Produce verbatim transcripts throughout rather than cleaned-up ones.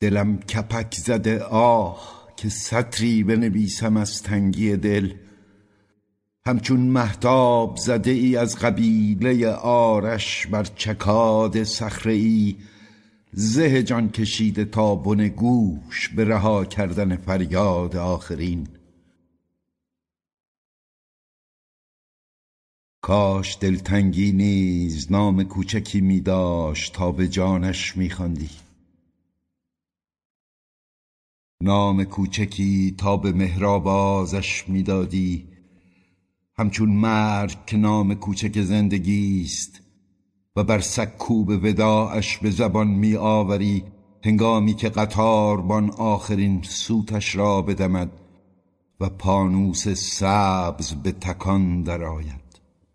دلم کپک زده آه که سطری بنویسم از تنگی دل. همچون مهتاب زده ای از قبیله آرش بر چکاد صخره ای، زه جان کشیده تا بن گوش به رها کردن فریاد آخرین. کاش دلتنگی نیز نام کوچکی می داشت تا به جانش می خواندی، نام کوچکی تا به مهرآوازش می دادی. همچون مرگ که نام کوچک زندگی است و بر سکوب وداعش به زبان می آوری هنگامی که قطاربان آخرین سوتش را بدمد و پانوس سبز به تکان درآید.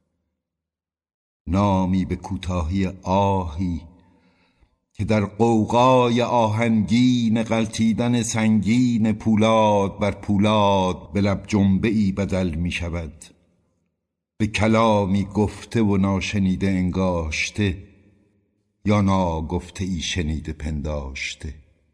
نامی به کوتاهی آهی که در غوغای آهنگین غلتیدن سنگین پولاد بر پولاد به لب جنبه ای بدل می شود، به کلامی گفته و ناشنیده انگاشته یا ناگفته ای شنیده پنداشته.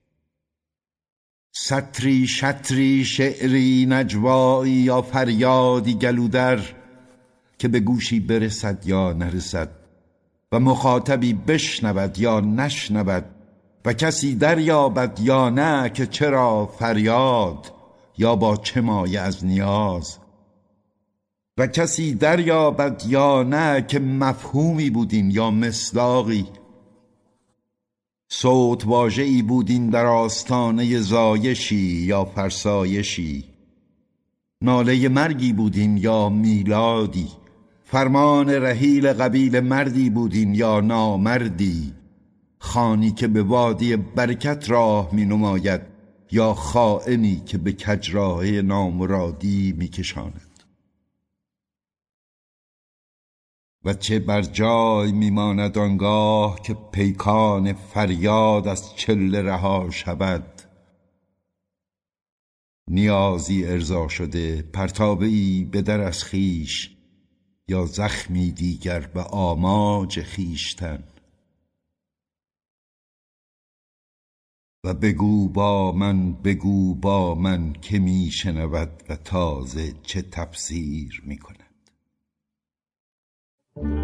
سطری شطری شعری نجوایی یا فریادی گلودر که به گوشی برسد یا نرسد و مخاطبی بشنود یا نشنود و کسی دریابد یا نه که چرا فریاد یا با چه مایه از نیاز، و کسی دریابد یا نه که مفهومی بودین یا مصداقی، صوت واژه‌ای بودین در آستانه زایشی یا فرسایشی، ناله مرگی بودین یا میلادی، فرمان رحیل قبیل مردی بودین یا نامردی، خانی که به وادی برکت راه می نماید یا خائنی که به کجراه نامرادی می کشاند. و چه بر جای می ماند آنگاه که پیکان فریاد از چله رها شود، نیازی ارضا شده پرتابه‌ای به در از خیش یا زخمی دیگر به آماج خیشتن. و بگو با من بگو با من که می شنود و تازه چه تفسیر می کند.